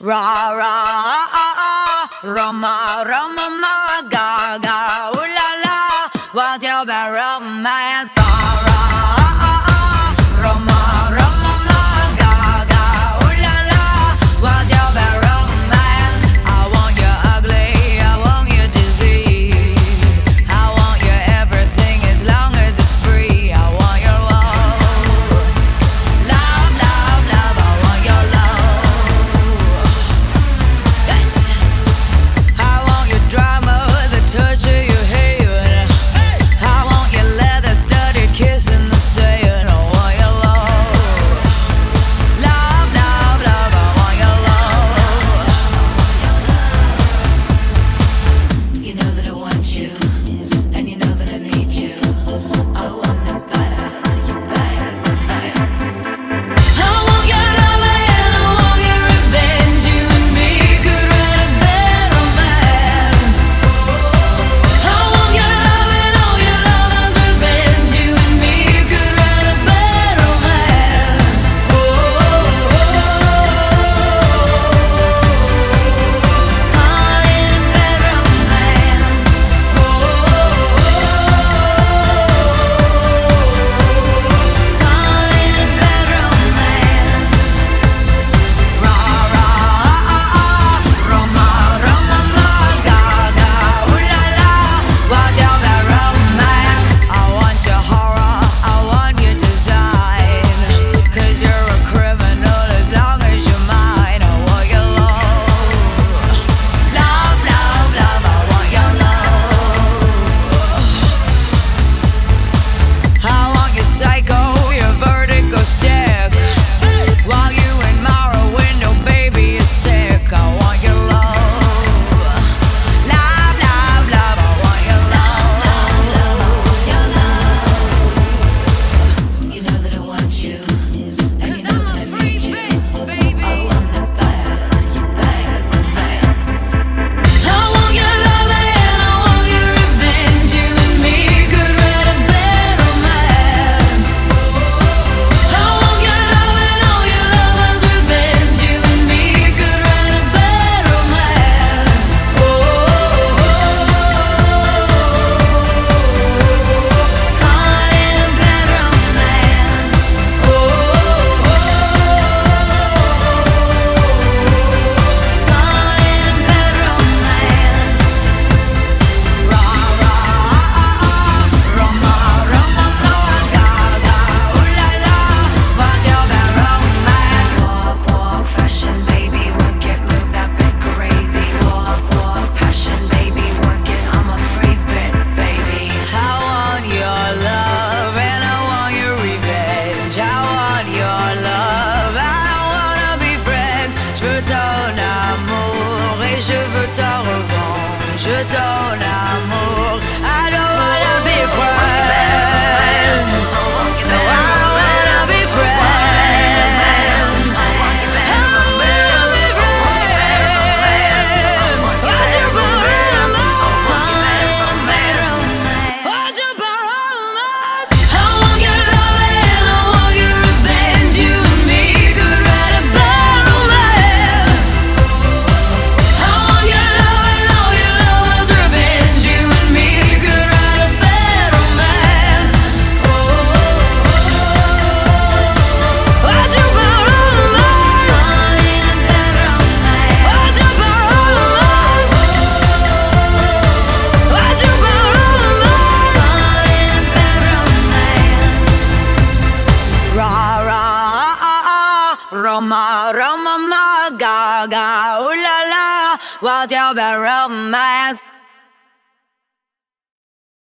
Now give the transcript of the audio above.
Ra ra Roma Roma ma ga ga ooh la la, what's your bad romance? Ra ra Roma Roma ma ga ga ooh la la, what's your bad romance? I want you ugly, I want you disease, I want you everything as long as it's free. I want your love, love, love, love. I want your love. I want your drama, the touch of your hand. I want your leather studded kiss in the sand. I want your love, love, love, love. I want your love. You know that I want you, and you know that I need you. I want the bad romance. I want your love and I want your revenge. You and me could write a bad romance. I want your love and all your lovers' revenge. You and me could write a bad romance. Oh, caught in a bad romance. Caught in a bad romance. Ra ra Roma Roma ma ga ga ooh la la, what's your bad romance? I want your horror, I want your design, 'cause you're a criminal as long as you're mine. I want your love, love, love, love. I want your love. I want your psycho, your vertigo stick, while you admire a window, baby, you're sick. I want your love, love, love, love. I want your love, your love. You know that I want you, and you know that I need you. I want the bad romance. I want your love and I want your revenge. You and me could write a bad romance. I want your love and all your lovers' revenge. You and me could write a bad romance. Oh, caught in a bad romance. Oh, caught in a bad romance. Ra ra Roma Roma ma ga ga ooh la la, what's your bad romance? Walk, walk, fashion, baby, work it, move that bit crazy. Walk, walk, passion, baby, work it. I'm a free bit, baby. I want your love and I want your revenge. I want your love, I wanna be friends. Je veux ton amour et je veux ta revanche. Ton amour, I don't wanna be friends. No, I wanna be friends. I wanna be friends. What's your bad romance? What's your bad romance? I want your love and I want your revenge. You and me could write a bad romance. I want your love and all your lovers' revenge. You and me could write a bad romance. Oh, what's your bad romance? Caught in a bad romance. What's your bad romance? What's your bad romance? Caught in a bad romance. Ra ra Roma Roma ma ga ga ooh la la, what's your bad romance?